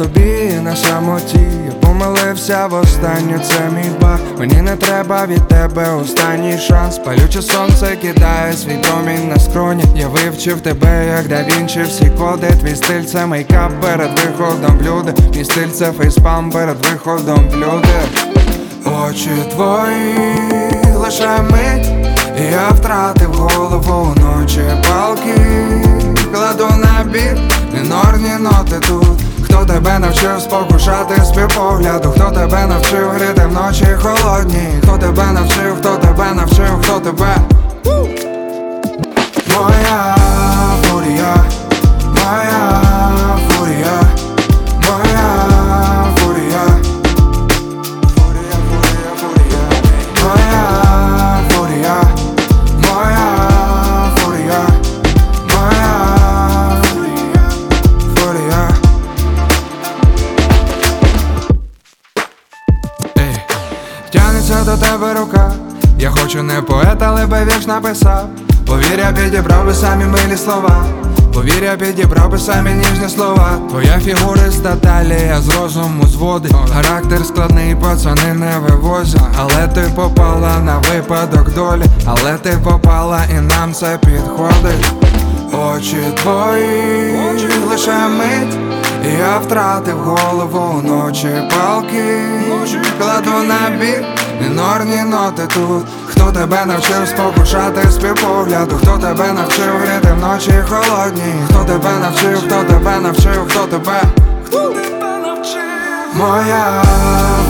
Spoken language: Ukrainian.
тобі на самоті. Я помилився востаннє, це мій баг. Мені не треба від тебе останній шанс. Палюче сонце кидає свій промінь на скроні. Я вивчив тебе, як да Вінчі, всі коди. Твій стиль це мейкап перед виходом в люди. Мій стиль це фейспам перед виходом в люди. Очі твої лише мить, і я втратив голову ночі палки. Кладу на біт, мінорні ноти тут. Хто тебе навчив спокушати співпогляду? Хто тебе навчив гріти вночі холодні? Хто тебе навчив, хто тебе навчив, хто тебе? Моя фурія, моя фурія, моя фурія. Фурія, фурія, фурія. Моя фурія, моя фурія, моя фурія, фурія. Тянеться до тебе рука. Я хочу не поет, але би вірш написав. Повір, я підібрав би самі милі слова. Повір, я підібрав би самі ніжні слова. Твоя фігуриста талія з розуму зводить. Характер складний, пацани не вивозять. Але ти попала на випадок долі. Але ти попала і нам це підходить. Очі твої лише мить, і я втратив голову ночі палки. Кладу на біт, мінорні ноти тут. Хто тебе навчив спокушати співпогляду? Хто тебе навчив гріти вночі холодні? Хто тебе навчив, хто тебе навчив, хто тебе? Хто тебе навчив? Моя